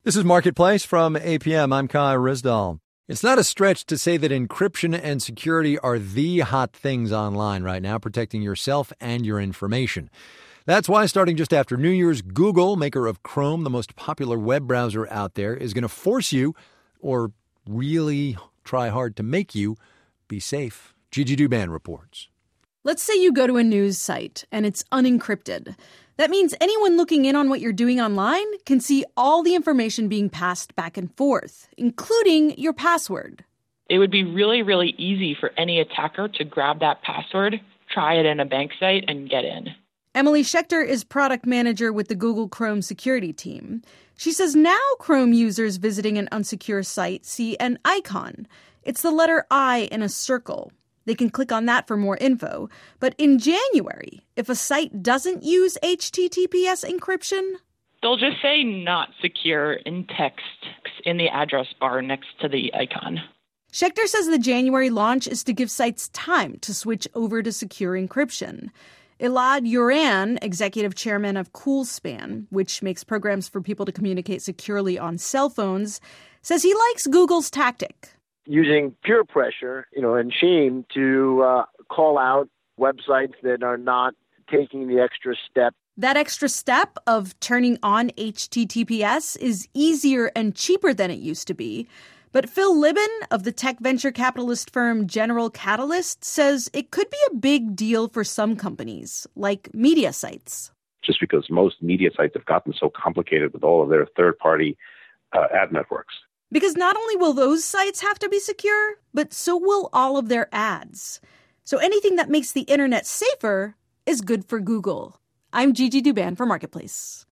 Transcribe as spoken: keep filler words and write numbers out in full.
This is Marketplace from A P M. I'm Kai Rizdal. It's not a stretch to say that encryption and security are the hot things online right now, protecting yourself and your information. That's why starting just after New Year's, Google, maker of Chrome, the most popular web browser out there, is going to force you, or really try hard to make you, be safe. Gigi Douban reports. Let's say you go to a news site and it's unencrypted. That means anyone looking in on what you're doing online can see all the information being passed back and forth, including your password. It would be really, really easy for any attacker to grab that password, try it in a bank site, and get in. Emily Schechter is product manager with the Google Chrome security team. She says now Chrome users visiting an unsecure site see an icon. It's the letter I in a circle. They can click on that for more info. But in January, if a site doesn't use H T T P S encryption, they'll just say not secure in text in the address bar next to the icon. Schechter says the January launch is to give sites time to switch over to secure encryption. Elad Yoran, executive chairman of Coolspan, which makes programs for people to communicate securely on cell phones, says he likes Google's tactic. Using peer pressure, you know, and shame to uh, call out websites that are not taking the extra step. That extra step of turning on H T T P S is easier and cheaper than it used to be. But Phil Libin of the tech venture capitalist firm General Catalyst says it could be a big deal for some companies, like media sites. Just because most media sites have gotten so complicated with all of their third-party uh, ad networks. Because not only will those sites have to be secure, but so will all of their ads. So anything that makes the internet safer is good for Google. I'm Gigi Douban for Marketplace.